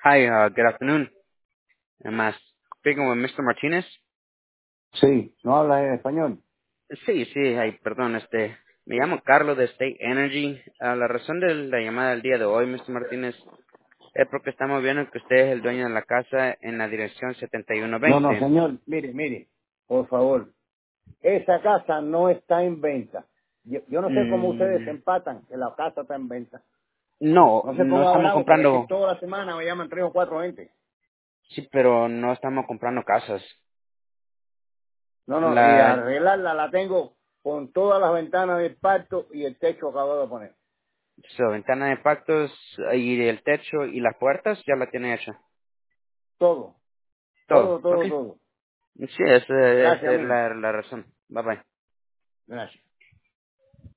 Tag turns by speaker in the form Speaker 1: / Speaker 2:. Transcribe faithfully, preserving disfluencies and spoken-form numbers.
Speaker 1: Hi, uh, good afternoon. Am I speaking with mister Martinez?
Speaker 2: Sí, no habla en español.
Speaker 1: Sí, sí, ay, perdón, este, me llamo Carlos de State Energy. Ah, la razón de la llamada del día de hoy, mister Martínez, es porque estamos viendo que usted es el dueño de la casa en la dirección setenta y uno
Speaker 2: No, no,
Speaker 1: veinte.
Speaker 2: señor, mire, mire, por favor, esa casa no está en venta. Yo, yo no sé cómo ustedes se
Speaker 1: Mm,
Speaker 2: empatan que la casa está en venta.
Speaker 1: no,
Speaker 2: No sé
Speaker 1: no
Speaker 2: cómo
Speaker 1: estamos
Speaker 2: hablamos, porque aquí
Speaker 1: comprando,
Speaker 2: toda la semana me llaman tres o cuatro gente.
Speaker 1: sí, pero no estamos comprando casas.
Speaker 2: No, no, y
Speaker 1: La
Speaker 2: arreglarla la tengo con todas las ventanas del parto y el techo acabado de poner.
Speaker 1: su ventana de pactos y el techo y las puertas ya la tiene hecha.
Speaker 2: Todo,
Speaker 1: Todo,
Speaker 2: todo,
Speaker 1: ok.
Speaker 2: todo, todo.
Speaker 1: Sí, esa, esa
Speaker 2: Gracias,
Speaker 1: es
Speaker 2: amigo.
Speaker 1: la, la razón. Bye bye.
Speaker 2: Gracias.